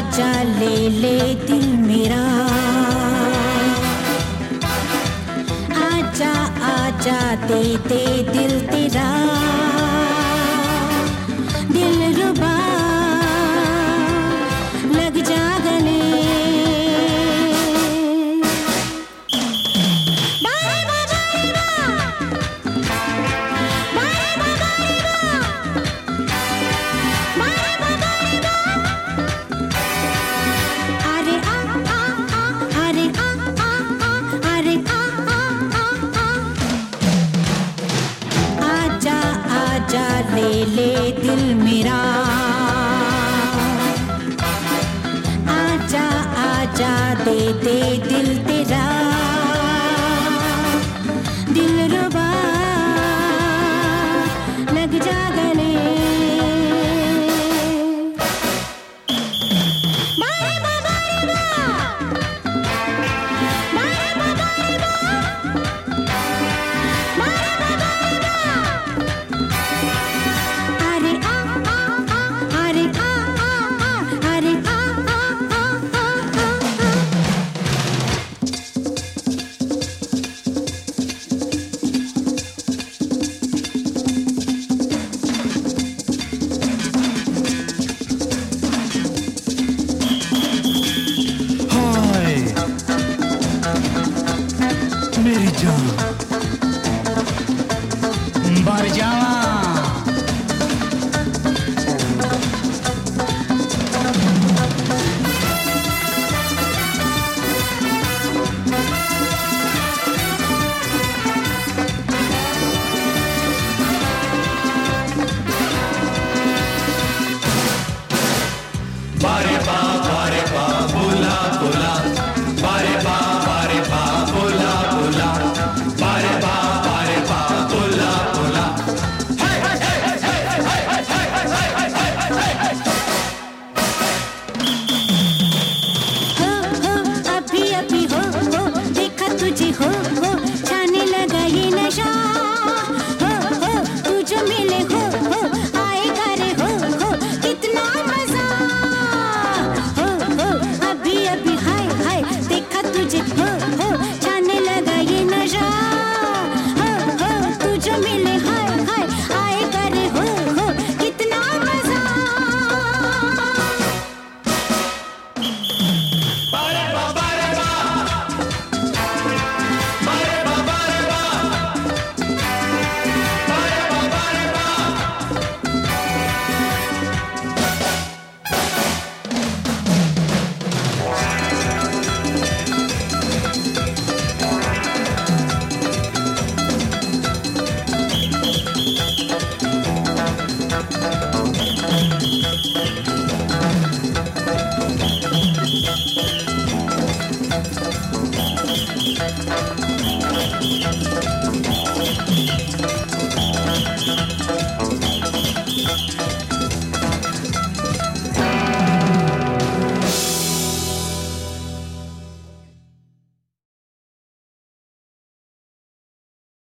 आजा ले ले दिल मेरा, आजा आजा दे दे दिल तेरा, दिल रुबा लग जा गले। आजा ले ले दिल मेरा, आजा आजा दे दे दिल तेरा, दिल रुबा लग जा गले। मेरी जान मर जावा। बारे बा बोला बोला, बारे बा बोला बोला, बारे बा बोला बोला। हो अभी अभी हो देखा तुझे हो छाने लगा ये नशा। हो तू जो मिले हो आएगा रे हो कितना मजा। हो अभी अभी हाय हाय देखा तुझे हो छाने लगा ये नशा। हो तू जो मिले हाय हाय आएगा रे हो कितना मजा। बारे बा बारे बा, बारे बा बारे बा, बारे बा बारे बा। Thank you.